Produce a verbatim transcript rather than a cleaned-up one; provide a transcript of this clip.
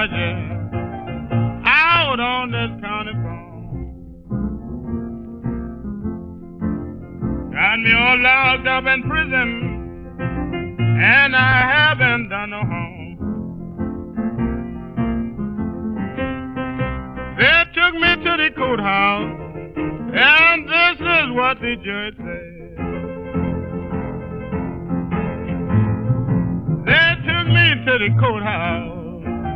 Georgia, out on this county farm. Got me all locked up in prison, and I haven't done no harm. They took me to the courthouse, and this is what the judge said. They took me to the courthouse,